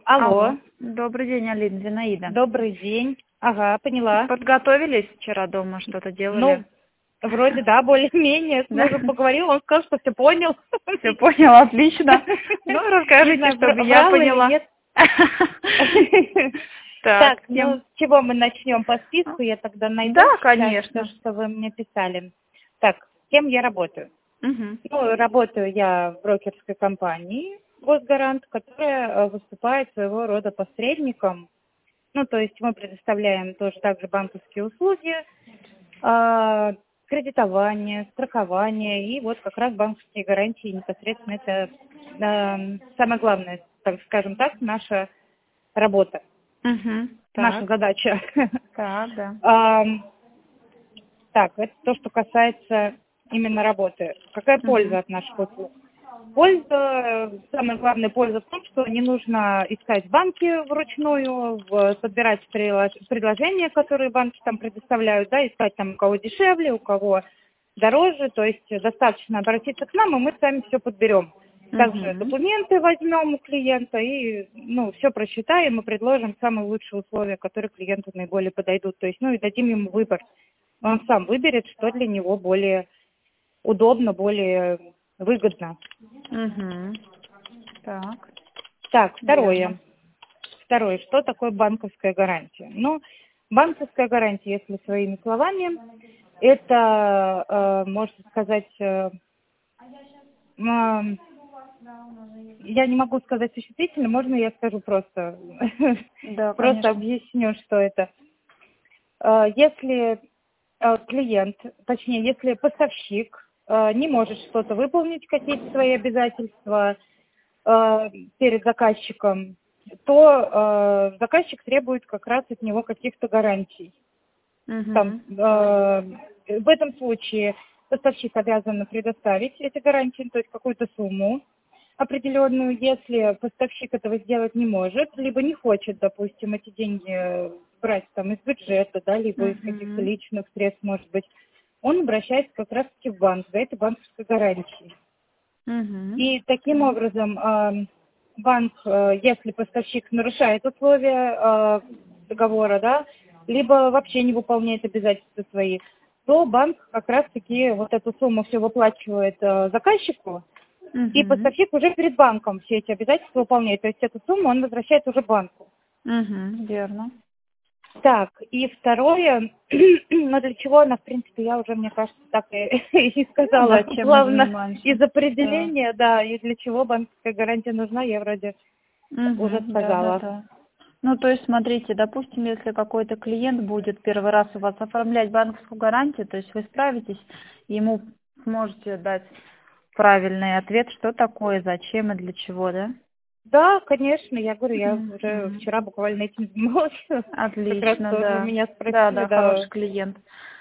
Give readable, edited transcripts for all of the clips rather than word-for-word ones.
Алло. Добрый день, Алина, Зинаида. Добрый день. Ага, поняла. Подготовились вчера дома, что-то делали? Ну, вроде да, более-менее. С мужем поговорил, он сказал, что все понял. Все понял, отлично. Ну, Не расскажите, знаю, чтобы я врал или поняла. нет. Так, ну, с чего мы начнем по списку? Я тогда найду Да, сейчас конечно. всё, что вы мне писали. Так, с кем я работаю? Мгм. Ну, работаю я в брокерской компании «Госгарант», которая выступает своего рода посредником. Ну, то есть мы предоставляем тоже также банковские услуги, кредитование, страхование и вот как раз банковские гарантии непосредственно это самое главное, так скажем так, наша работа, Мгм. наша Так, задача. так, да. Так, это то, что касается именно работы. Какая польза Мгм. от наших услуг? Польза, самая главная польза в том, что не нужно искать банки вручную, подбирать предложения, которые банки там предоставляют, да, искать там у кого дешевле, у кого дороже, то есть достаточно обратиться к нам, и мы сами все подберем. Также Мгм. документы возьмем у клиента и, все просчитаем и предложим самые лучшие условия, которые клиенту наиболее подойдут. То есть, и дадим ему выбор. Он сам выберет, что для него более удобно, более выгодно. Мгм. Так, Так, верно. Второе, что такое банковская гарантия? Ну, банковская гарантия, если своими словами, это, можно сказать, я не могу сказать существительно, можно я скажу просто, Да, просто конечно. объясню, что это. Если клиент, точнее, если поставщик не может что-то выполнить, какие-то свои обязательства перед заказчиком, то заказчик требует как раз от него каких-то гарантий. Там, Мгм. в этом случае поставщик обязан предоставить эти гарантии, то есть какую-то сумму определенную. Если поставщик этого сделать не может, либо не хочет, допустим, эти деньги брать там из бюджета, да, либо из каких-то Мгм. личных средств, может быть, он обращается как раз-таки в банк за этой банковской гарантией. Мгм. И таким образом банк, если поставщик нарушает условия договора, да, либо вообще не выполняет обязательства свои, то банк как раз-таки вот эту сумму все выплачивает заказчику, и Мгм. поставщик уже перед банком все эти обязательства выполняет. То есть эту сумму он возвращает уже банку. Мгм. Верно. Так, и второе, но для чего она, в принципе, я уже, мне кажется, так и, и Ну сказала да, чем мы плавно занимаемся. из Да. определения, да, и для чего банковская гарантия нужна, я вроде уже Мгм. Да, да, сказала. да. Ну, то есть, смотрите, допустим, если какой-то клиент будет первый раз у вас оформлять банковскую гарантию, то есть вы справитесь, ему сможете дать правильный ответ, что такое, зачем и для чего, да? Да, конечно, я говорю, я уже Мгм. вчера буквально этим занималась, как раз Отлично, тоже да. меня Да, спросили, да, да. хороший клиент.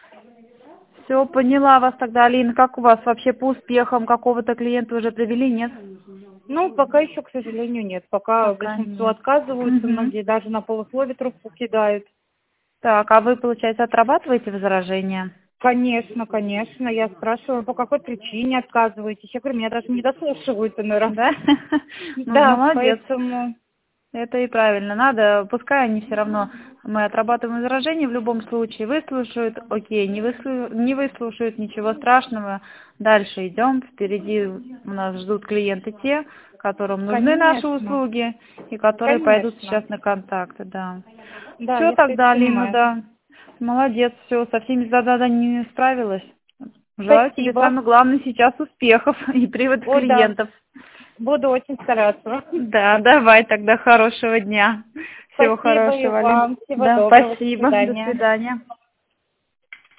Все, поняла вас тогда, Алина. Как у вас вообще по успехам? Какого-то клиента уже привели, нет? Ну, пока еще, к сожалению, нет. Пока Пока большинство нет. отказываются, Мгм. многие даже на полуслове трубку кидают. Так, а вы, получается, отрабатываете возражения? Конечно, конечно. Я спрашиваю, по какой причине отказываетесь. Я говорю, меня даже не дослушивают иной раз. Да? Ну, Да, молодец. поэтому, Это и правильно. Надо, пускай они все равно, мы отрабатываем возражения в любом случае, выслушают, окей, не выслушают, ничего страшного. Дальше идем, впереди у нас ждут клиенты те, которым нужны наши конечно, услуги и которые пойдут конечно. сейчас на контакты, да. Да, Все я все это тогда, Алина, понимаю. да. Молодец, все, со всеми заданиями справилась. Желаю тебе Спасибо. самое главное сейчас успехов и привода О, да, клиентов. буду очень стараться. Да, давай тогда хорошего дня. Всего Спасибо и хорошего, Алин. вам. Всего Да, доброго. До спасибо. До свидания. свидания.